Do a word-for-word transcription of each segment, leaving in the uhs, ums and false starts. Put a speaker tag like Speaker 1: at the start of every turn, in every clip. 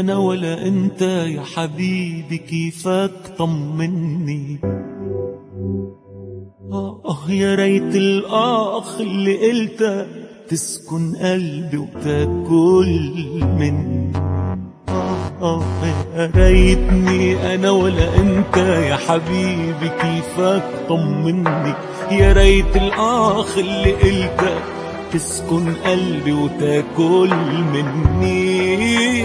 Speaker 1: أنا ولا أنت يا حبيبي، كيفك طمني. آه يا ريت الآخ اللي قلته تسكن قلبي وتاكل مني. آه يا ريتني أنا ولا أنت يا حبيبي، كيفك طمني. يا ريت الآخ اللي قلته تسكن قلبي وتاكل مني.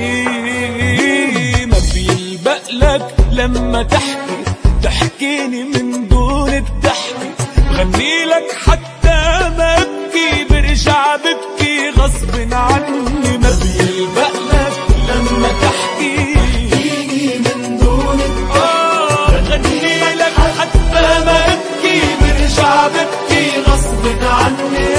Speaker 1: ما بيلبق لك لما تحكي تحكيني من دون التحكي، بغني لك حتى ما ابكي برجع ببكي غصب عني. ما بيلبق لك لما تحكي تحكيني من دون التحكي، بغني لك حتى ما ابكي برجع ببكي غصب عني.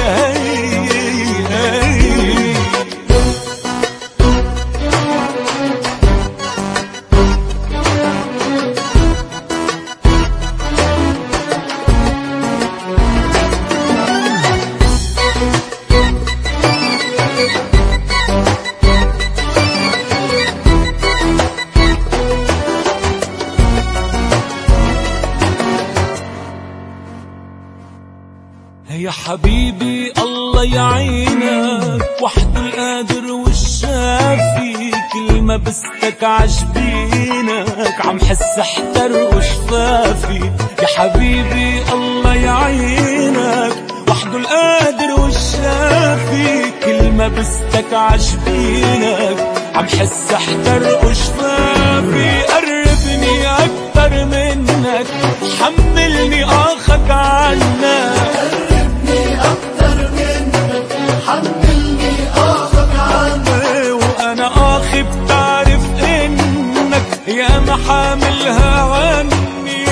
Speaker 1: يا حبيبي الله يعينك، وحده القادر والشافي، كل ما بستك عجبينك عم حس احتر وشفافي. يا حبيبي الله يعينك، وحده القادر والشافي، كل ما بستك عجبينك عم حس احتر وشفافي. قربني اكتر منك، حملني اخك عنك، أكتر منك حملني آخك عنك. وأنا آخي بتعرف إنك يا ما حاملها عني.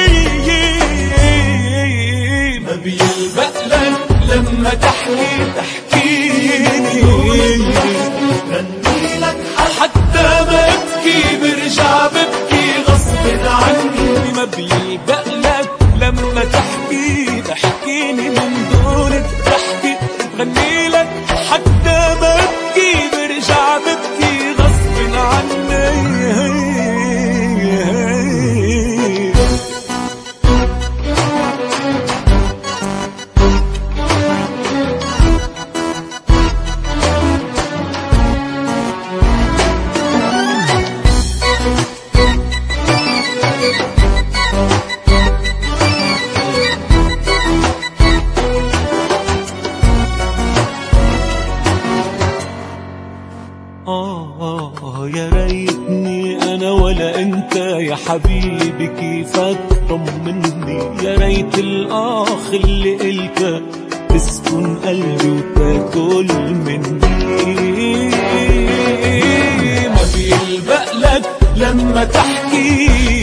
Speaker 1: ما بيلبق لك لما تحكي تحكيني، غني لك حتى ما ابكي برجع ببكي غصب عني. ما بيلبق لك لما تحكي تحكيني من دون التحكي، بغني لك حتى ما ابكي برجع ببكي غصب عني. آه يا ريتني أنا ولا أنت يا حبيبي، كيفك طمني. يا ريت الآخ اللي قلته تسكن قلبي وتاكل مني. ما بيلبق لك لما تحكي